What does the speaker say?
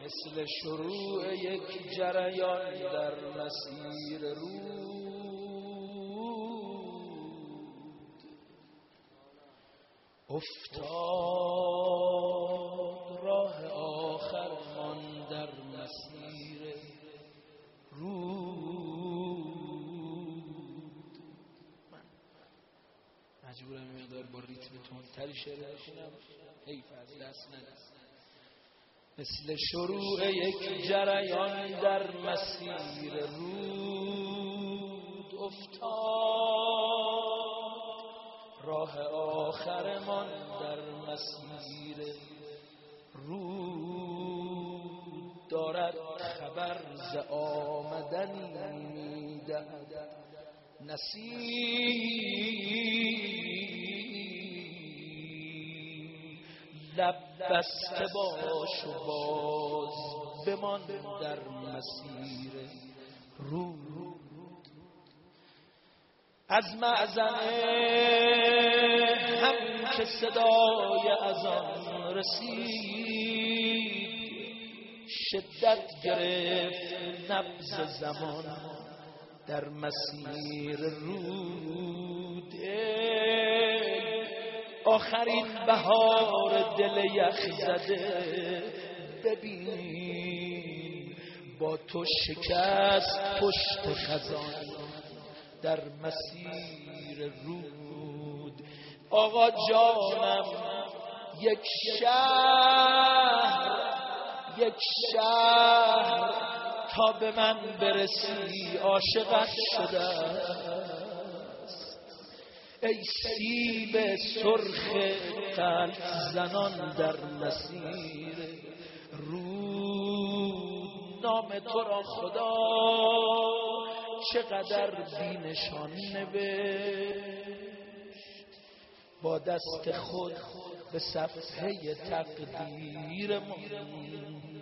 مثل شروع یک جریان در مسیر رود افتاد راه آخر مان در مسیر رود. من مجبورم مقدار با ریتم تندتری شعر بخونم، حیف از دست ندست. مثل شروع یک جریان در مسیر رود افتاد راه آخرمان در مسیر رود. دارد خبر ز آمدنی می‌دهد نسیم، لب بسته باش و باز بمان در مسیر رود. از معزنه هم که صدای اذان رسید، شدت گرفت نبض زمان در مسیر رود. آخرین بهار دل یخ زده ببین، با تو شکست پشت خزان در مسیر رود. آقا جانم یک شهر تا به من برسی عاشقت شده است. ای سیب سرخ قلب زنان در مسیر رود، نام تو را خدا چقدر بی‌نشان نوشت، با دست خود به صفحه تقدیر من